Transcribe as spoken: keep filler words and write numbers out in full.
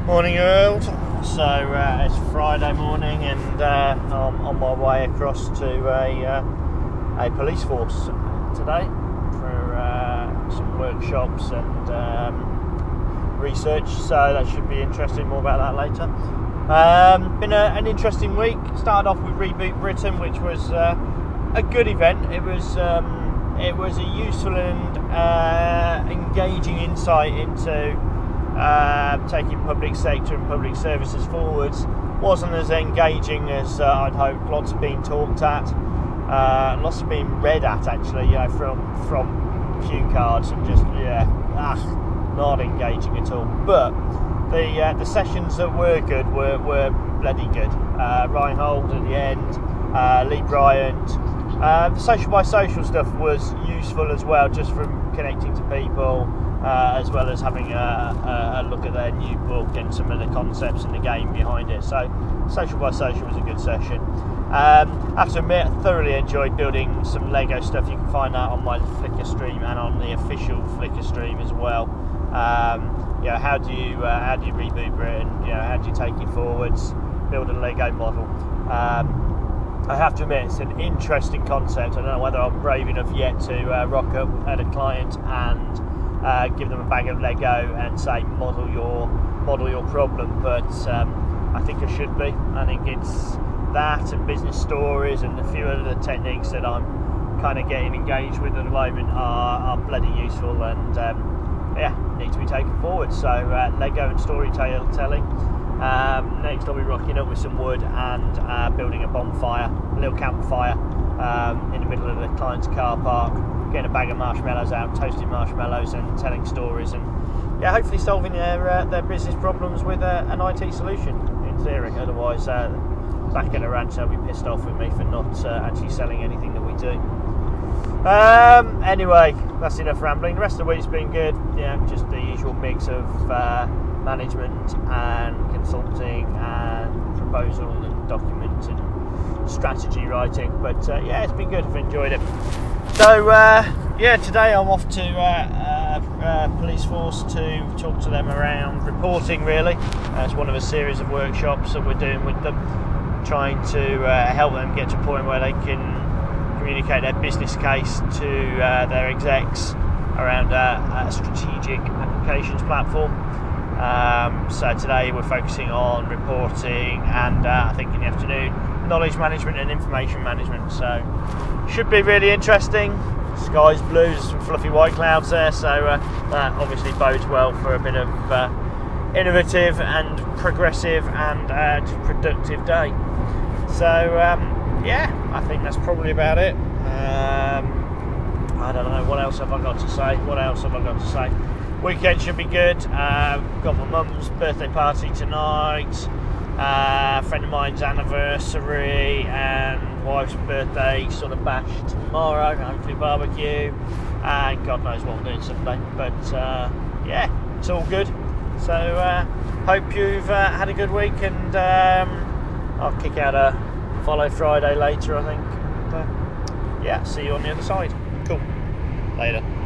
Morning, world. So uh, it's Friday morning, and uh, I'm on my way across to a uh, a police force today for uh, some workshops and um, research. So that should be interesting. More about that later. Um, been a, an interesting week. Started off with Reboot Britain, which was uh, a good event. It was um, it was a useful and uh, engaging insight into Uh, taking public sector and public services forwards. Wasn't as engaging as uh, I'd hoped. Lots of being talked at, uh, lots of being read at actually, you know, from from cue cards, and just yeah, ah, not engaging at all. But the uh, the sessions that were good were were bloody good. Uh, Reinhold at the end, uh, Lee Bryant. Uh, the social by social stuff was useful as well, just from connecting to people. Uh, as well as having a, a look at their new book and some of the concepts and the game behind it. So Social by Social was a good session. Um, I have to admit, I thoroughly enjoyed building some Lego stuff. You can find that on my Flickr stream and on the official Flickr stream as well. Um, you know, how do you uh, how do you reboot Britain? You know, how do you take it forwards? Build a Lego model. Um, I have to admit, it's an interesting concept. I don't know whether I'm brave enough yet to uh, rock up at a client and Uh, give them a bag of Lego and say model your model your problem, but um, I think I should be. I think it's that and business stories and a few other techniques that I'm kind of getting engaged with at the moment are, are bloody useful and um, yeah, need to be taken forward. So uh, Lego and storytelling. Um, next I'll be rocking up with some wood and uh, building a bonfire, a little campfire um, in the middle of the client's car park. Getting a bag of marshmallows out, toasting marshmallows, and telling stories, and yeah, hopefully solving their uh, their business problems with uh, an I T solution. In theory, otherwise, uh, back at the ranch, they'll be pissed off with me for not uh, actually selling anything that we do. Um, anyway, that's enough rambling. The rest of the week's been good. Yeah, just the usual mix of uh, management and consulting and proposal and document and strategy writing. But uh, yeah, it's been good. I've enjoyed it. So uh, yeah, today I'm off to uh, uh, uh, police force to talk to them around reporting. Really, uh, it's one of a series of workshops that we're doing with them, trying to uh, help them get to a point where they can communicate their business case to uh, their execs around uh, a strategic applications platform. Um, so today we're focusing on reporting and uh, I think in the afternoon knowledge management and information management. So should be really interesting. Sky's blue, there's some fluffy white clouds there, so uh, that obviously bodes well for a bit of uh, innovative and progressive and uh, productive day. So um, yeah, I think that's probably about it. Um, I don't know, what else have I got to say? What else have I got to say? Weekend should be good. Uh, got my mum's birthday party tonight. Uh, a friend of mine's anniversary and wife's birthday sort of bash tomorrow. Hopefully barbecue. And God knows what I'm doing Sunday. But uh, yeah, it's all good. So uh, hope you've uh, had a good week, and um, I'll kick out a follow Friday later, I think. And, uh, yeah, see you on the other side. Cool. Later.